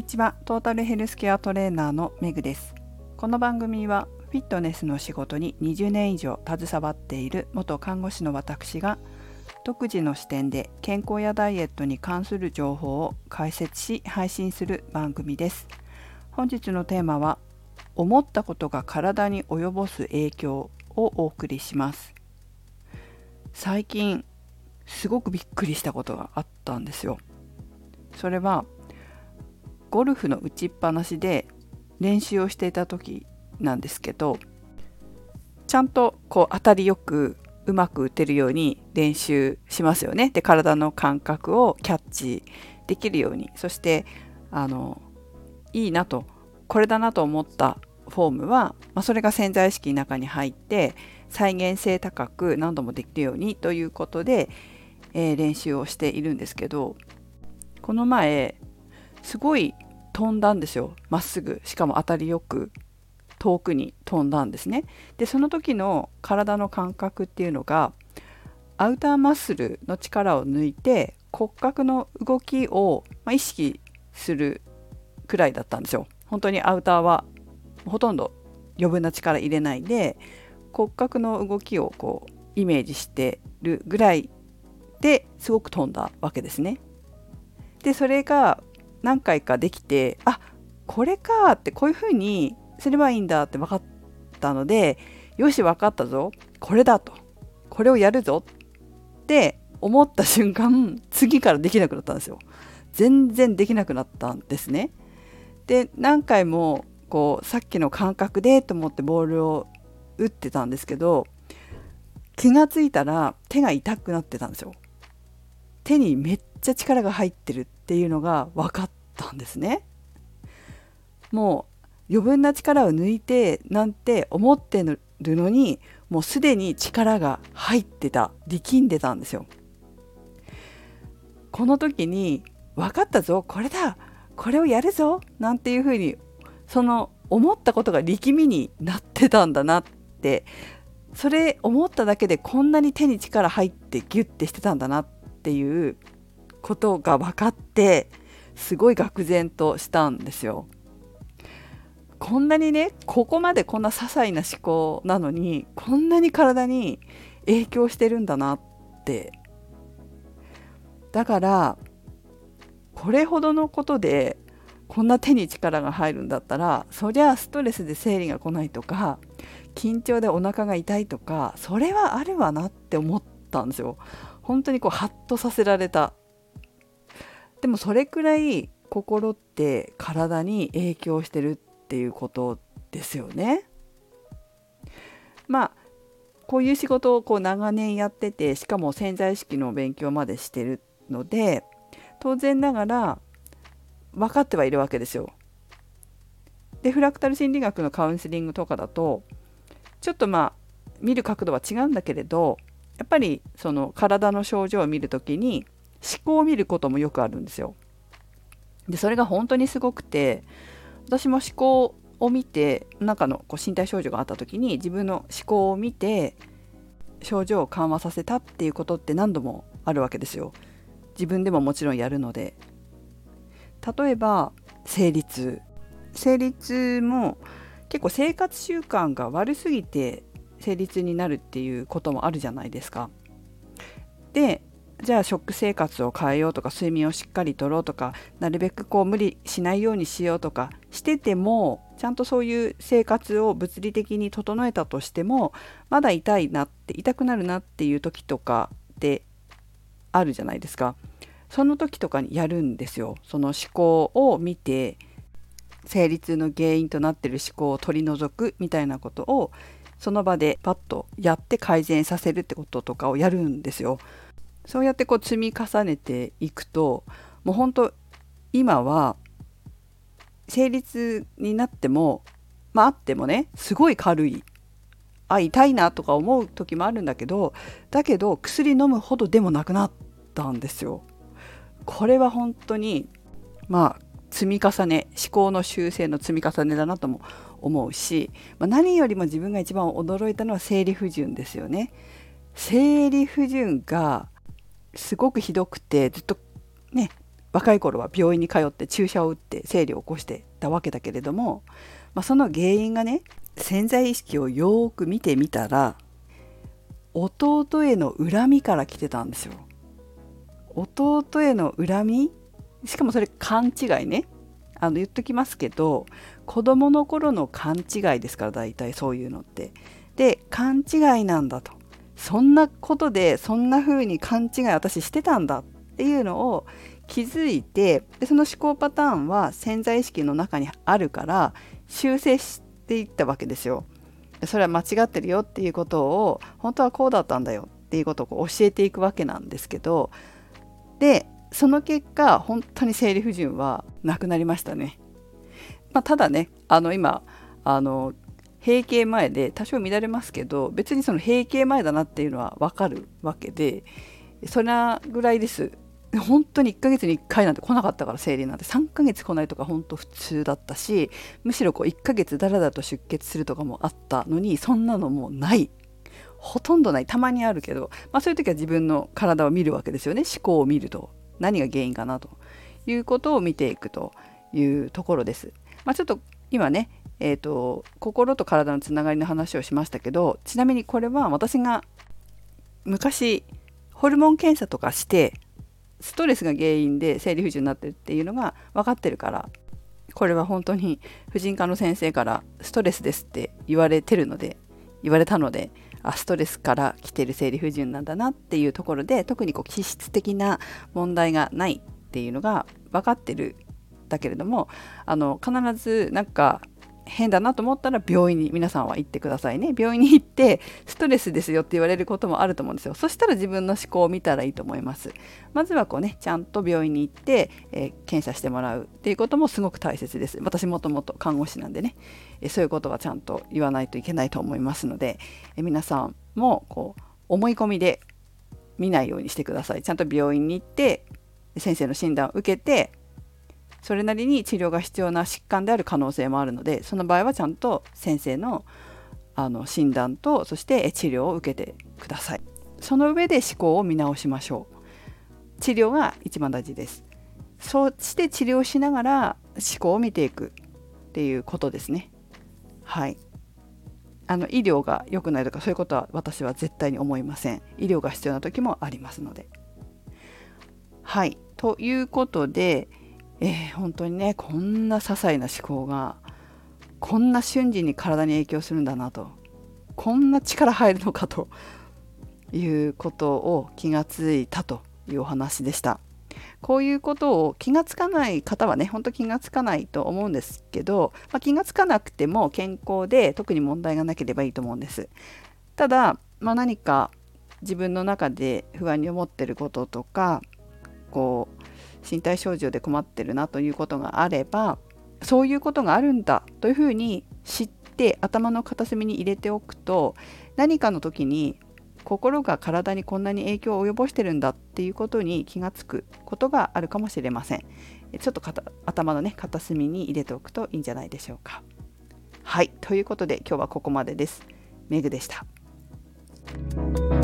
ちは。トータルヘルスケアトレーナーのメグです。この番組はフィットネスの仕事に20年以上携わっている元看護師の私が独自の視点で健康やダイエットに関する情報を解説し配信する番組です。本日のテーマは思ったことが体に及ぼす影響をお送りします。最近すごくびっくりしたことがあったんですよ。それはゴルフの打ちっぱなしで練習をしていた時なんですけど、ちゃんと当たりよくうまく打てるように練習しますよね。で、体の感覚をキャッチできるように、そしていいなと、これだなと思ったフォームは、それが潜在意識の中に入って再現性高く何度もできるようにということで、練習をしているんですけど、この前すごい飛んだんですよ。まっすぐ、しかも当たりよく遠くに飛んだんですね。で、その時の体の感覚っていうのがアウターマッスルの力を抜いて骨格の動きを意識するくらいだったんですよ。本当にアウターはほとんど余分な力入れないで骨格の動きをイメージしてるぐらいですごく飛んだわけですね。で、それが何回かできて、これかって、こういう風にすればいいんだって分かったので、よし分かったぞ、これだと、これをやるぞって思った瞬間、次からできなくなったんですよ。全然できなくなったんですね。で、何回もさっきの感覚でと思ってボールを打ってたんですけど、気がついたら手が痛くなってたんですよ。手にめっちゃ力が入ってるっていうのが分かったんですね。もう余分な力を抜いてなんて思ってるのに、もうすでに力が入ってた、力んでたんですよ。この時に分かったぞ、これだ、これをやるぞなんていうふうに、その思ったことが力みになってたんだなって、それ思っただけでこんなに手に力入ってギュッてしてたんだなっていうことが分かって、すごい愕然としたんですよ。こんなにね、ここまでこんな些細な思考なのにこんなに体に影響してるんだなって。だからこれほどのことでこんな手に力が入るんだったら、そりゃストレスで生理が来ないとか緊張でお腹が痛いとか、それはあるわなって思ったんですよ。本当にハッとさせられた。でもそれくらい心って体に影響してるっていうことですよね。こういう仕事を長年やってて、しかも潜在意識の勉強までしてるので、当然ながら分かってはいるわけですよ。で、フラクタル心理学のカウンセリングとかだとちょっと見る角度は違うんだけれど、やっぱりその体の症状を見るときに思考を見ることもよくあるんですよ。で、それが本当にすごくて、私も思考を見て、中の身体症状があったときに自分の思考を見て症状を緩和させたっていうことって何度もあるわけですよ。自分でももちろんやるので。例えば生理痛も結構生活習慣が悪すぎて生理痛になるっていうこともあるじゃないですか。で、じゃあ食生活を変えようとか、睡眠をしっかりとろうとか、なるべく無理しないようにしようとかしてても、ちゃんとそういう生活を物理的に整えたとしても、まだ痛くなるなっていう時とかってあるじゃないですか。その時とかにやるんですよ。その思考を見て、生理痛の原因となっている思考を取り除くみたいなことをその場でパッとやって改善させるってこととかをやるんですよ。そうやって積み重ねていくと、もう本当今は生理痛になってもあってもね、すごい軽い、痛いなとか思う時もあるんだけど、薬飲むほどでもなくなったんですよ。これは本当に積み重ね、思考の修正の積み重ねだなとも思うし、何よりも自分が一番驚いたのは生理不順ですよね。生理不順がすごくひどくて、ずっとね若い頃は病院に通って注射を打って生理を起こしてたわけだけれども、その原因がね、潜在意識をよーく見てみたら弟への恨みから来てたんですよ。弟への恨み、しかもそれ勘違いね。言っときますけど、子供の頃の勘違いですから、大体そういうのって。で、勘違いなんだと。そんなことでそんな風に勘違い私してたんだっていうのを気づいて、でその思考パターンは潜在意識の中にあるから修正していったわけですよ。それは間違ってるよっていうことを、本当はこうだったんだよっていうことを教えていくわけなんですけど、でその結果本当に生理不順はなくなりましたね。ただね、今閉経前で多少乱れますけど、別にその閉経前だなっていうのは分かるわけで、それぐらいです。本当に1ヶ月に1回なんて来なかったから、生理なんて3ヶ月来ないとか本当普通だったし、むしろ1ヶ月だらだらと出血するとかもあったのに、そんなのもうない、ほとんどない。たまにあるけど、そういう時は自分の体を見るわけですよね。思考を見ると何が原因かなということを見ていくというところです。ちょっと今ね、心と体のつながりの話をしましたけど、ちなみにこれは私が昔ホルモン検査とかしてストレスが原因で生理不順になってるっていうのが分かってるから、これは本当に婦人科の先生からストレスですって言われたので、ストレスから来てる生理不順なんだなっていうところで、特に気質的な問題がないっていうのが分かってる。だけれども、必ずなんか変だなと思ったら病院に皆さんは行ってくださいね。病院に行ってストレスですよって言われることもあると思うんですよ。そしたら自分の思考を見たらいいと思います。まずはちゃんと病院に行って、検査してもらうっていうこともすごく大切です。私もともと看護師なんでね、そういうことはちゃんと言わないといけないと思いますので、皆さんも思い込みで見ないようにしてください。ちゃんと病院に行って先生の診断を受けて、それなりに治療が必要な疾患である可能性もあるので、その場合はちゃんと先生の診断と、そして治療を受けてください。その上で思考を見直しましょう。治療が一番大事です。そして治療しながら思考を見ていくっていうことですね。はい。医療が良くないとかそういうことは私は絶対に思いません。医療が必要な時もありますので。はい。ということで、本当にね、こんな些細な思考がこんな瞬時に体に影響するんだなと、こんな力入るのかということを気がついたというお話でした。こういうことを気がつかない方はね、本当気がつかないと思うんですけど、気がつかなくても健康で特に問題がなければいいと思うんです。ただ、何か自分の中で不安に思っていることとか、身体症状で困ってるなということがあれば、そういうことがあるんだというふうに知って頭の片隅に入れておくと、何かの時に心が体にこんなに影響を及ぼしてるんだっていうことに気がつくことがあるかもしれません。ちょっと頭のね片隅に入れておくといいんじゃないでしょうか。はい、ということで今日はここまでです。メグでした。